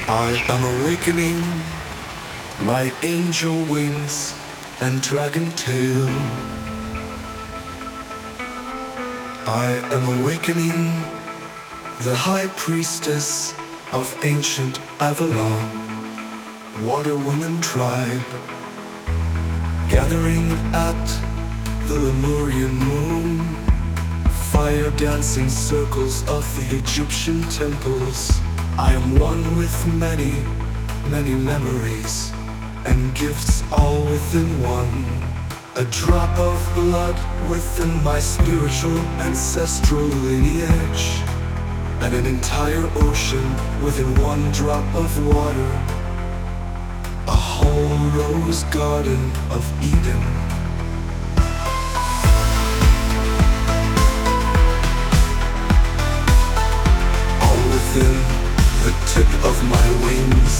I am awakening my angel wings and dragon tail. I am awakening the high priestess of ancient Avalon, water woman tribe, gathering at the Lemurian moon, fire dancing circles of the Egyptian temples. I am one with many, many memories and gifts all within one. A drop of blood within my spiritual ancestral lineage, and an entire ocean within one drop of water. A whole rose garden of Eden. All within the tip of my wings,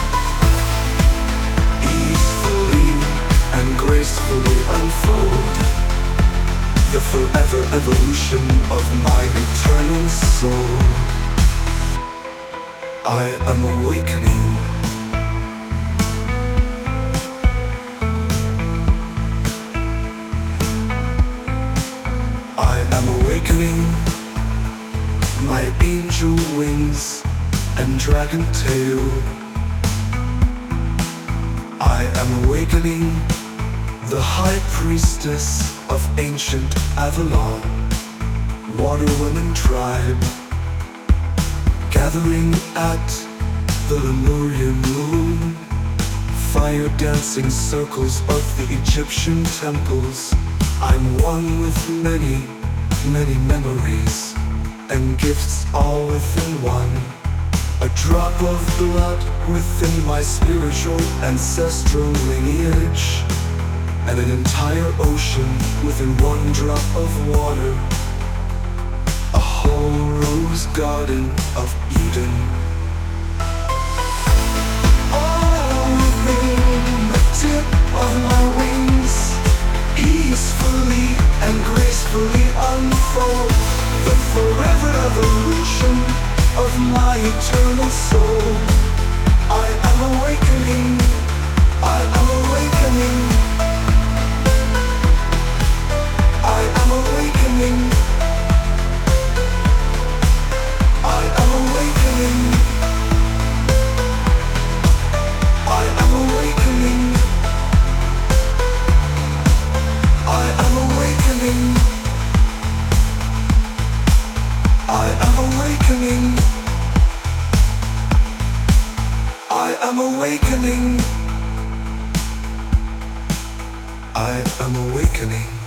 easily and gracefully unfold the forever evolution of my eternal soul. I am awakening. I am awakening my angel wings and dragon tail. I am awakening the high priestess of ancient Avalon, water woman tribe, gathering at the Lemurian moon, fire dancing circles of the Egyptian temples. I'm one with many, many memories and gifts all within one. A drop of blood within my spiritual ancestral lineage, and an entire ocean within one drop of water. A whole rose garden of Eden. All within the tip of my wings, peacefully and gracefully unfold the forever evolution of my eternal soul. I am awakening. I am awakening. I am awakening. I am awakening. I am awakening. I am awakening. I am awakening. I am awakening. I am awakening.